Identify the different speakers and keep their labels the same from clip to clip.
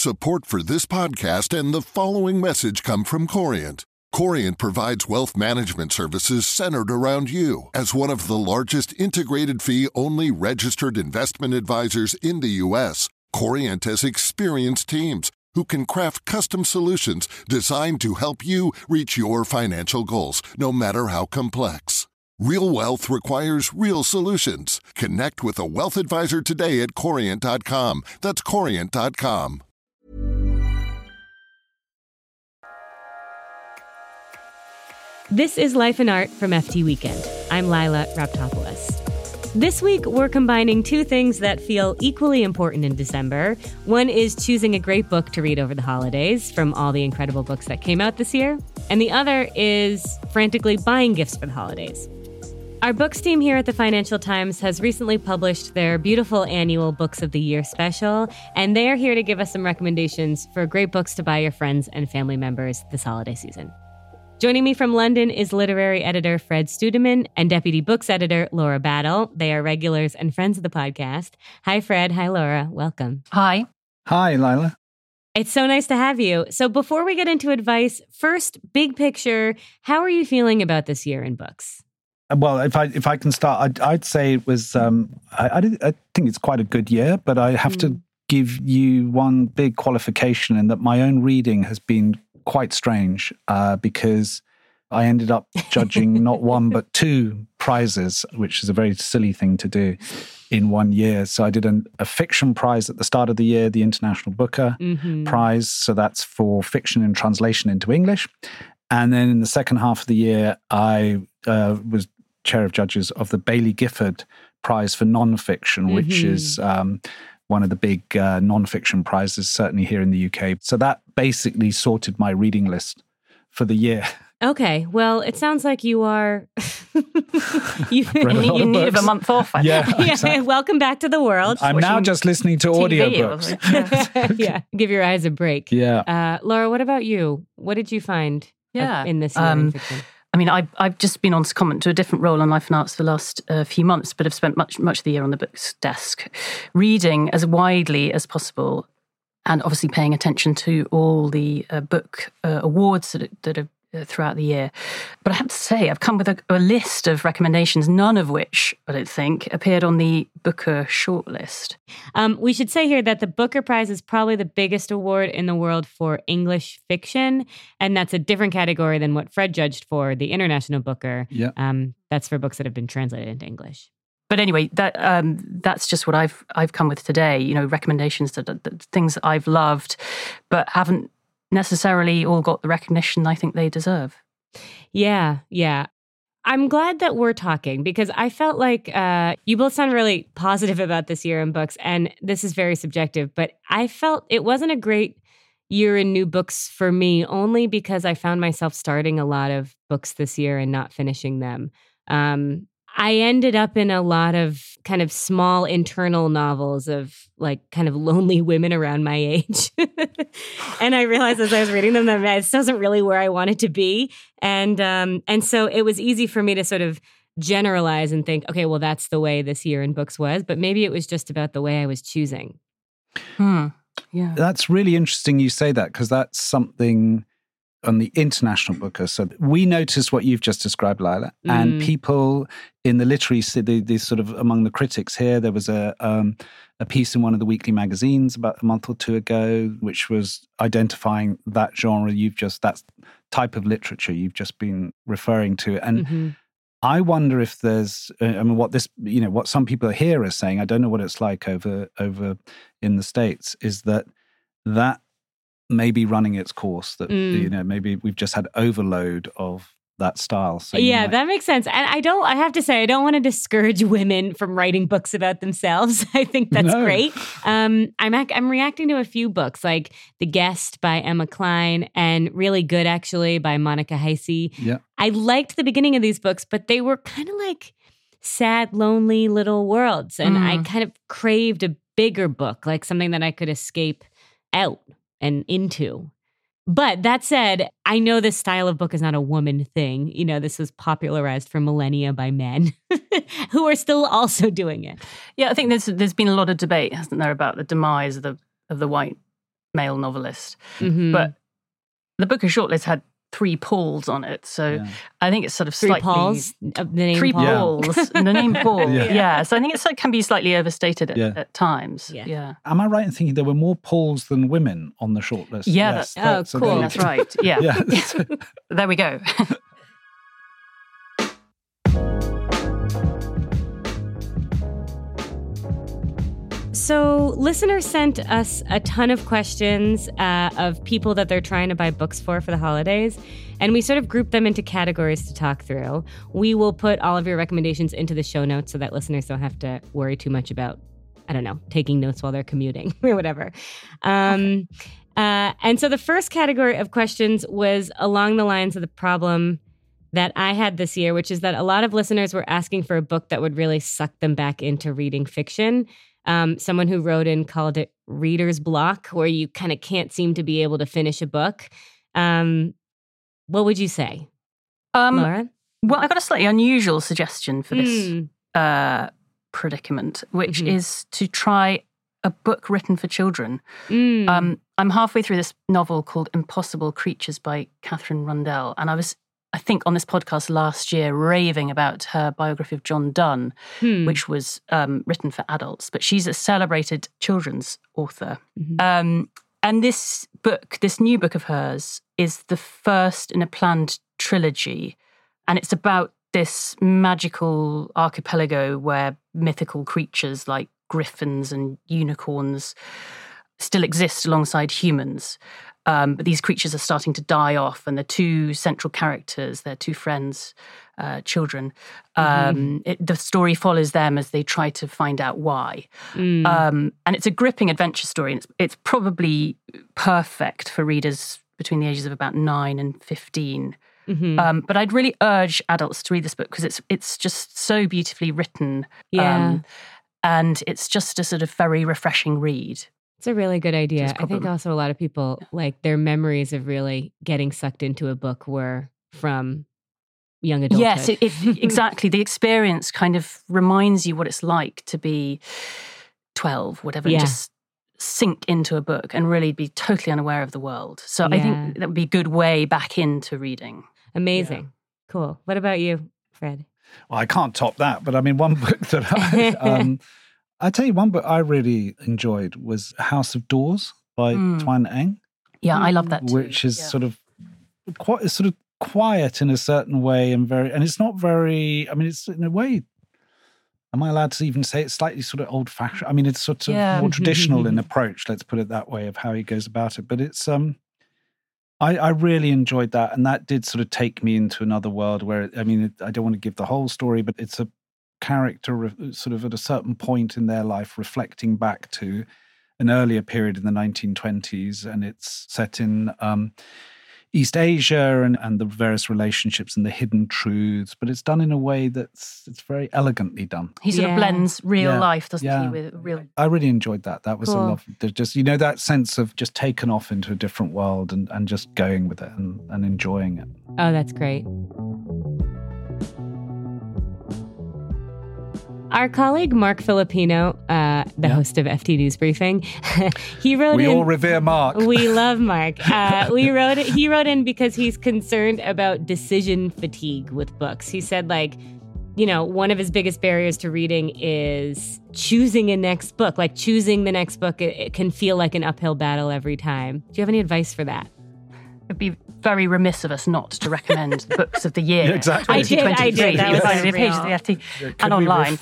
Speaker 1: Support for this podcast and the following message come from Corient. Corient provides wealth management services centered around you. As one of the largest integrated fee-only registered investment advisors in the U.S., Corient has experienced teams who can craft custom solutions designed to help you reach your financial goals, no matter how complex. Real wealth requires real solutions. Connect with a wealth advisor today at Corient.com. That's Corient.com.
Speaker 2: This is Life and Art from FT Weekend. I'm Lila Raptopoulos. This week, we're combining two things that feel equally important in December. One is choosing a great book to read over the holidays from all the incredible books that came out this year. And the other is frantically buying gifts for the holidays. Our books team here at the Financial Times has recently published their beautiful annual Books of the Year special, and they are here to give us some recommendations for great books to buy your friends and family members this holiday season. Joining me from London is literary editor Fred Studeman and deputy books editor Laura Battle. They are regulars and friends of the podcast. Hi, Fred. Hi, Laura. Welcome.
Speaker 3: Hi.
Speaker 4: Hi, Lila.
Speaker 2: It's so nice to have you. So before we get into advice, first, big picture, how are you feeling about this year in books?
Speaker 4: Well, if I can start, I'd say it was, I think it's quite a good year, but I have to give you one big qualification in that my own reading has been quite strange because I ended up judging not one but two prizes, which is a very silly thing to do in 1 year. So I did a fiction prize at the start of the year, the International Booker Prize. So that's for fiction and translation into English. And then in the second half of the year, I was chair of judges of the Baillie Gifford Prize for Nonfiction, which is one of the big nonfiction prizes, certainly here in the UK. So that basically sorted my reading list for the year.
Speaker 2: Okay, well, it sounds like you are... you
Speaker 3: need a month off.
Speaker 4: Yeah, exactly.
Speaker 2: Welcome back to the world.
Speaker 4: I'm now just listening to audiobooks.
Speaker 2: Yeah, give your eyes a break.
Speaker 4: Yeah.
Speaker 2: Laura, what about you? What did you find in this year in fiction?
Speaker 3: I mean, I've just been on secondment to a different role in Life and Arts for the last few months, but I've spent much of the year on the books desk, reading as widely as possible, and obviously paying attention to all the book awards that are throughout the year. But I have to say, I've come with a list of recommendations, none of which, I don't think, appeared on the Booker shortlist.
Speaker 2: We should say here that the Booker Prize is probably the biggest award in the world for English fiction, and that's a different category than what Fred judged for the International Booker.
Speaker 4: Yeah.
Speaker 2: That's for books that have been translated into English.
Speaker 3: But anyway, that's just what I've come with today. You know, recommendations that things that I've loved, but haven't necessarily all got the recognition I think they deserve.
Speaker 2: Yeah. I'm glad that we're talking because I felt like you both sound really positive about this year in books, and this is very subjective, but I felt it wasn't a great year in new books for me only because I found myself starting a lot of books this year and not finishing them. I ended up in a lot of kind of small internal novels of like kind of lonely women around my age. And I realized as I was reading them that this wasn't really where I wanted to be. And so it was easy for me to sort of generalize and think, okay, well, that's the way this year in books was. But maybe it was just about the way I was choosing.
Speaker 3: Yeah.
Speaker 4: That's really interesting you say that because that's something on the International Booker. So we noticed what you've just described, Lila, and people in the literary, the sort of among the critics here, there was a piece in one of the weekly magazines about a month or two ago, which was identifying that genre that type of literature you've just been referring to. And I wonder if there's, what some people here are saying, I don't know what it's like over in the States, is that may be running its course, that maybe we've just had overload of that style. So
Speaker 2: that makes sense. And I have to say, I don't want to discourage women from writing books about themselves. I think that's great. I'm reacting to a few books like The Guest by Emma Cline and Really Good Actually by Monica Heisey.
Speaker 4: Yeah.
Speaker 2: I liked the beginning of these books, but they were kind of like sad, lonely little worlds. And I kind of craved a bigger book, like something that I could escape out and into. But that said, I know this style of book is not a woman thing. You know, this was popularized for millennia by men who are still also doing it.
Speaker 3: Yeah, I think there's been a lot of debate, hasn't there, about the demise of the white male novelist. But the book of shortlists had 3 Pauls on it. So I think it's sort of
Speaker 2: 3
Speaker 3: slightly...
Speaker 2: Pauls? The name
Speaker 3: 3
Speaker 2: Paul?
Speaker 3: Pauls. The name Paul. Yeah. So I think it can be slightly overstated at times.
Speaker 2: Yeah.
Speaker 4: Am I right in thinking there were more Pauls than women on the shortlist?
Speaker 3: Yeah.
Speaker 2: Cool.
Speaker 3: That's right. Yeah. There we go.
Speaker 2: So listeners sent us a ton of questions of people that they're trying to buy books for the holidays. And we sort of grouped them into categories to talk through. We will put all of your recommendations into the show notes so that listeners don't have to worry too much about, I don't know, taking notes while they're commuting or whatever. And so the first category of questions was along the lines of the problem that I had this year, which is that a lot of listeners were asking for a book that would really suck them back into reading fiction. Someone who wrote in called it reader's block, where you kind of can't seem to be able to finish a book. What would you say, Laura?
Speaker 3: Well, I got a slightly unusual suggestion for this predicament, which is to try a book written for children. I'm halfway through this novel called Impossible Creatures by Catherine Rundell, and I think on this podcast last year, raving about her biography of John Donne, which was written for adults, but she's a celebrated children's author. And this new book of hers, is the first in a planned trilogy, and it's about this magical archipelago where mythical creatures like griffins and unicorns still exist alongside humans. But these creatures are starting to die off, and the 2 central characters, their 2 friends, children, the story follows them as they try to find out why. And it's a gripping adventure story, and it's probably perfect for readers between the ages of about 9 and 15. But I'd really urge adults to read this book because it's just so beautifully written. And it's just a sort of very refreshing read.
Speaker 2: It's a really good idea. I think also a lot of people, like, their memories of really getting sucked into a book were from young adulthood.
Speaker 3: Yes, exactly. The experience kind of reminds you what it's like to be 12, whatever, and just sink into a book and really be totally unaware of the world. So I think that would be a good way back into reading.
Speaker 2: Amazing. Yeah. Cool. What about you, Fred?
Speaker 4: Well, I can't top that, but I mean, one book that I'll tell you, one book I really enjoyed was House of Doors by Tuan Eng.
Speaker 3: Yeah, I love that too.
Speaker 4: Which is sort of quiet in a certain way and it's not very, I mean, it's in a way, am I allowed to even say it's slightly sort of old-fashioned? I mean, it's sort of more traditional in approach, let's put it that way, of how he goes about it. But it's, I really enjoyed that, and that did sort of take me into another world where, I mean, I don't want to give the whole story, but it's a character sort of at a certain point in their life reflecting back to an earlier period in the 1920s, and it's set in East Asia and the various relationships and the hidden truths, but it's done in a way it's very elegantly done.
Speaker 3: He sort of blends real life, doesn't he, with real...
Speaker 4: I really enjoyed that. That was a lot. Just, that sense of just taken off into a different world and just going with it and enjoying it.
Speaker 2: Oh, that's great. Our colleague Mark Filipino, the host of FT News Briefing, he wrote in...
Speaker 4: We all revere Mark.
Speaker 2: We love Mark. He wrote in because he's concerned about decision fatigue with books. He said, one of his biggest barriers to reading is choosing a next book. Like, choosing the next book, it can feel like an uphill battle every time. Do you have any advice for that?
Speaker 3: It'd be very remiss of us not to recommend the books of the year.
Speaker 4: Yeah, exactly.
Speaker 2: I did. That was
Speaker 3: the pages of the FT and online.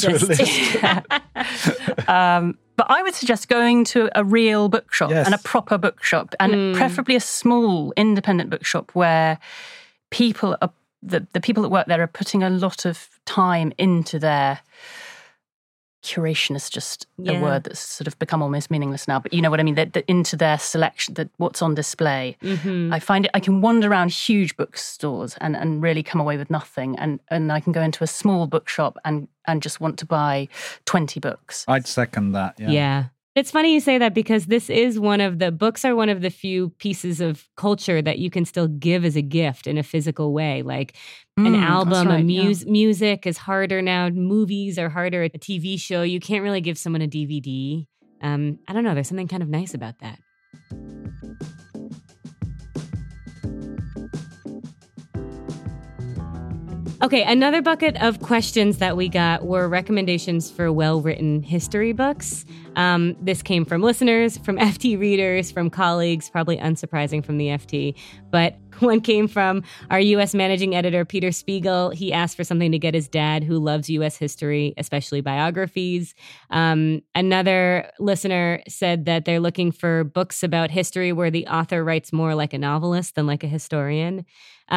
Speaker 3: But I would suggest going to a real bookshop and a proper bookshop, and preferably a small independent bookshop where people are the people that work there are putting a lot of time into their curation. Is just a word that's sort of become almost meaningless now, but you know what I mean, that into their selection, that what's on display. I find I can wander around huge bookstores and really come away with nothing, and I can go into a small bookshop and just want to buy 20 books.
Speaker 4: I'd second that.
Speaker 2: Yeah. It's funny you say that, because this is one of the few pieces of culture that you can still give as a gift in a physical way. Like an album, music is harder now. Movies are harder. A TV show, you can't really give someone a DVD. I don't know. There's something kind of nice about that. Okay, another bucket of questions that we got were recommendations for well-written history books. This came from listeners, from FT readers, from colleagues, probably unsurprising from the FT. But one came from our U.S. managing editor, Peter Spiegel. He asked for something to get his dad, who loves U.S. history, especially biographies. Another listener said that they're looking for books about history where the author writes more like a novelist than like a historian.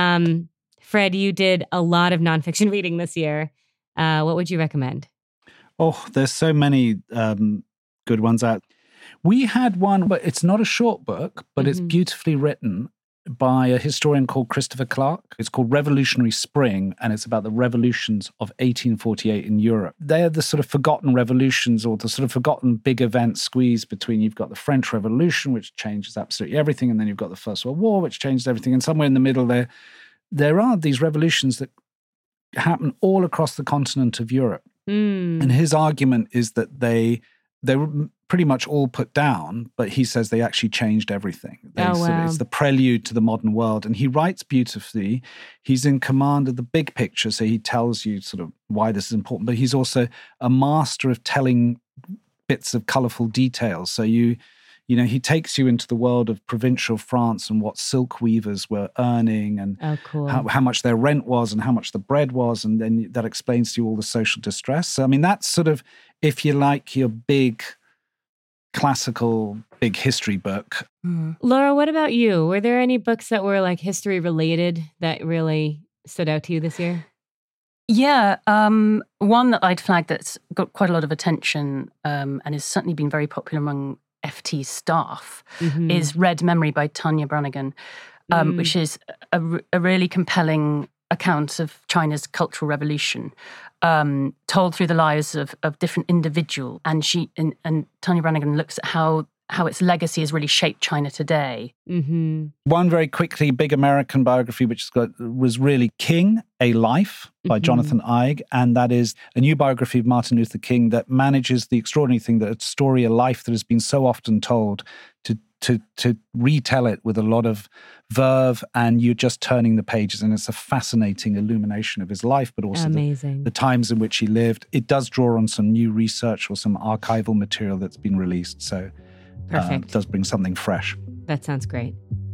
Speaker 2: Fred, you did a lot of nonfiction reading this year. What would you recommend?
Speaker 4: Oh, there's so many good ones out. We had one, but it's not a short book, but it's beautifully written by a historian called Christopher Clark. It's called Revolutionary Spring, and it's about the revolutions of 1848 in Europe. They're the sort of forgotten revolutions, or the sort of forgotten big events squeezed between, you've got the French Revolution, which changes absolutely everything, and then you've got the First World War, which changes everything, and somewhere in the middle there are these revolutions that happen all across the continent of Europe. And his argument is that they were pretty much all put down, but he says they actually changed everything. It's the prelude to the modern world. And he writes beautifully. He's in command of the big picture, so he tells you sort of why this is important, but he's also a master of telling bits of colourful details. So he takes you into the world of provincial France and what silk weavers were earning, and how much their rent was and how much the bread was. And then that explains to you all the social distress. So, I mean, that's sort of, if you like, your big classical, big history book.
Speaker 2: Laura, what about you? Were there any books that were like history related that really stood out to you this year?
Speaker 3: Yeah, one that I'd flagged that's got quite a lot of attention and has certainly been very popular among FT staff is Red Memory by Tanya Branigan, which is a really compelling account of China's Cultural Revolution, told through the lives of different individuals. And Tanya Branigan looks at how its legacy has really shaped China today.
Speaker 4: One very quickly, big American biography, which was really King, A Life by Jonathan Eig. And that is a new biography of Martin Luther King that manages the extraordinary thing, that a story, a life that has been so often told, to retell it with a lot of verve, and you're just turning the pages. And it's a fascinating illumination of his life, but also the times in which he lived. It does draw on some new research or some archival material that's been released. So it does bring something fresh.
Speaker 2: That sounds great.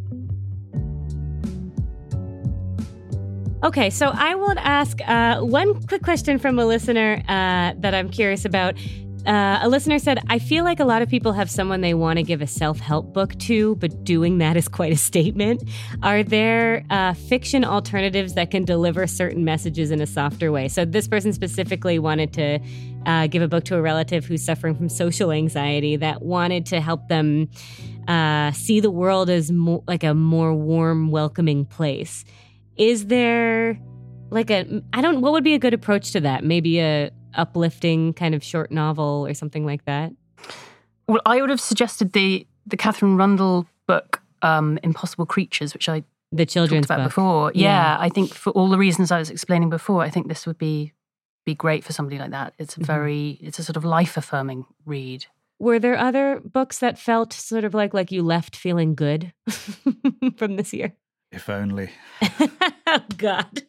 Speaker 2: Okay, so I will ask one quick question from a listener that I'm curious about. A listener said, I feel like a lot of people have someone they want to give a self-help book to, but doing that is quite a statement. Are there fiction alternatives that can deliver certain messages in a softer way? So this person specifically wanted to give a book to a relative who's suffering from social anxiety, that wanted to help them see the world as like a more warm, welcoming place. Is there what would be a good approach to that? Maybe a uplifting kind of short novel or something like that?
Speaker 3: Well, I would have suggested the Catherine Rundle book, Impossible Creatures, which I
Speaker 2: the children's
Speaker 3: talked about
Speaker 2: book
Speaker 3: before. Yeah, I think for all the reasons I was explaining before, I think this would be great for somebody like that. It's it's a sort of life-affirming read.
Speaker 2: Were there other books that felt sort of like you left feeling good from this year?
Speaker 4: If only.
Speaker 2: Oh, God.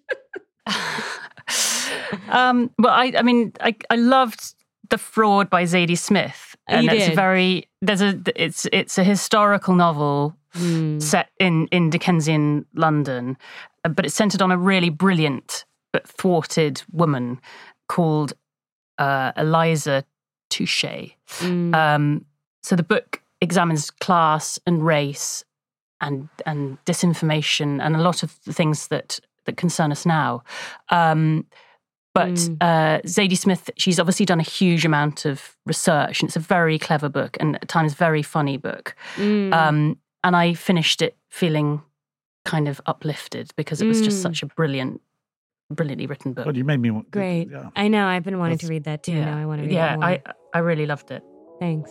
Speaker 3: Well, I loved The Fraud by Zadie Smith, and it's a historical novel set in Dickensian London, but it's centered on a really brilliant but thwarted woman called Eliza Touché. So the book examines class and race and disinformation and a lot of the things that concern us now. But Zadie Smith, she's obviously done a huge amount of research, and it's a very clever book and at times very funny book. And I finished it feeling kind of uplifted because it was just such a brilliantly written book.
Speaker 4: Well, you made me want.
Speaker 2: Great. Yeah. I know. I've been wanting to read that too. Yeah. Now I want to read it more.
Speaker 3: Yeah, I really loved it.
Speaker 2: Thanks.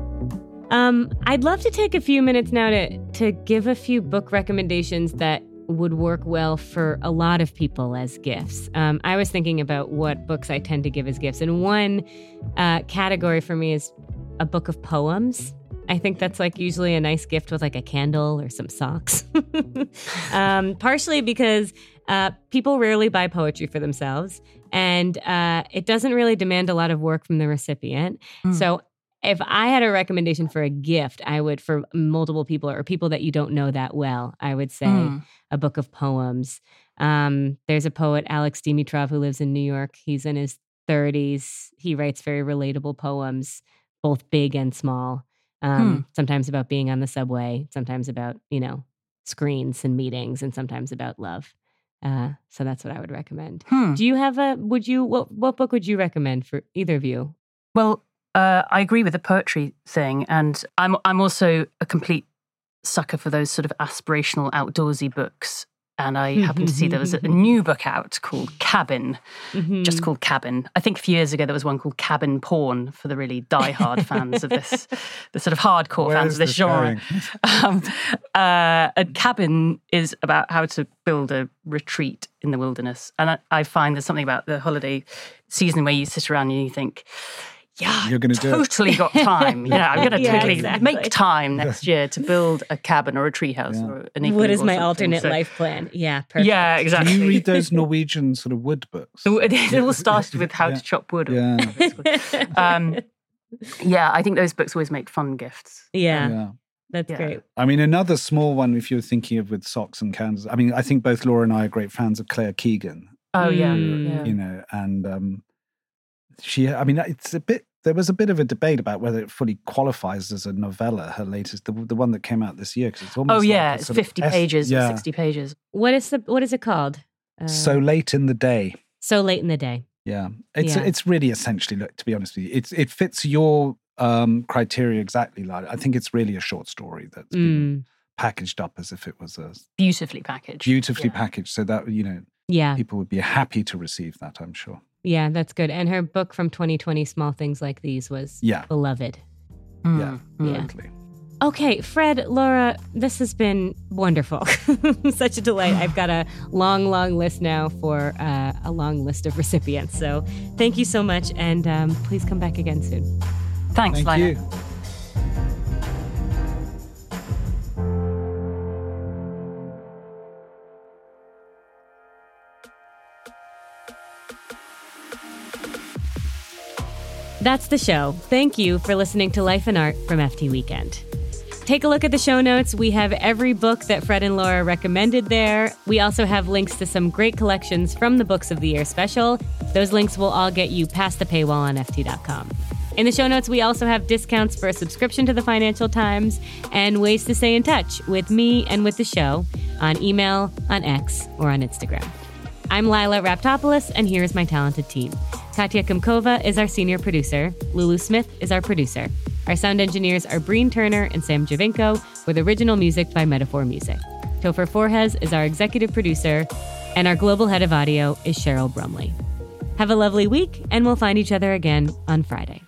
Speaker 2: I'd love to take a few minutes now to give a few book recommendations that would work well for a lot of people as gifts. I was thinking about what books I tend to give as gifts, and one category for me is a book of poems. I think that's like usually a nice gift with like a candle or some socks. Partially because people rarely buy poetry for themselves, and it doesn't really demand a lot of work from the recipient. So if I had a recommendation for a gift, I would, for multiple people or people that you don't know that well, I would say a book of poems. There's a poet, Alex Dimitrov, who lives in New York. He's in his 30s. He writes very relatable poems, both big and small. Sometimes about being on the subway, sometimes about, screens and meetings, and sometimes about love. So that's what I would recommend. Do you have what book would you recommend for either of you?
Speaker 3: Well, I agree with the poetry thing, and I'm also a complete sucker for those sort of aspirational outdoorsy books. And I happened to see there was a new book out called Cabin, just called Cabin. I think a few years ago there was one called Cabin Porn for the really diehard fans of this, the sort of hardcore fans of this genre. And Cabin is about how to build a retreat in the wilderness. And I find there's something about the holiday season where you sit around and you think, you're going to totally got time. I'm going to totally make time next year to build a cabin or a treehouse or an igloo.
Speaker 2: What is my alternate life plan? Yeah, perfect.
Speaker 3: Yeah, exactly.
Speaker 4: Do you read those Norwegian sort of wood books?
Speaker 3: It all started with how to chop wood. I think those books always make fun gifts.
Speaker 2: That's great.
Speaker 4: I mean, another small one, if you're thinking of with socks and candles, I mean, I think both Laura and I are great fans of Claire Keegan.
Speaker 3: Oh, yeah.
Speaker 4: And there was a bit of a debate about whether it fully qualifies as a novella, her latest, the one that came out this year, because it's almost
Speaker 3: it's 50 pages or 60 pages.
Speaker 2: What is it called?
Speaker 4: So Late in the Day.
Speaker 2: So Late in the Day.
Speaker 4: Yeah. It's really essentially, look, to be honest with you, it fits your criteria exactly. Like, I think it's really a short story that's been packaged up as if it was a...
Speaker 3: Beautifully packaged.
Speaker 4: So that, people would be happy to receive that, I'm sure.
Speaker 2: Yeah, that's good. And her book from 2020, Small Things Like These, was beloved.
Speaker 4: Yeah, totally.
Speaker 2: Okay, Fred, Laura, this has been wonderful. Such a delight. I've got a long, long list now for a long list of recipients. So thank you so much, and please come back again soon.
Speaker 3: Thanks,
Speaker 4: Thank
Speaker 3: Lila.
Speaker 4: you.
Speaker 2: That's the show. Thank you for listening to Life and Art from FT Weekend. Take a look at the show notes. We have every book that Fred and Laura recommended there. We also have links to some great collections from the Books of the Year special. Those links will all get you past the paywall on FT.com. In the show notes, we also have discounts for a subscription to the Financial Times and ways to stay in touch with me and with the show on email, on X, or on Instagram. I'm Lila Raptopoulos, and here is my talented team. Katya Kumkova is our senior producer. Lulu Smith is our producer. Our sound engineers are Breen Turner and Sam Javinko, with original music by Metaphor Music. Topher Forhez is our executive producer, and our global head of audio is Cheryl Brumley. Have a lovely week, and we'll find each other again on Friday.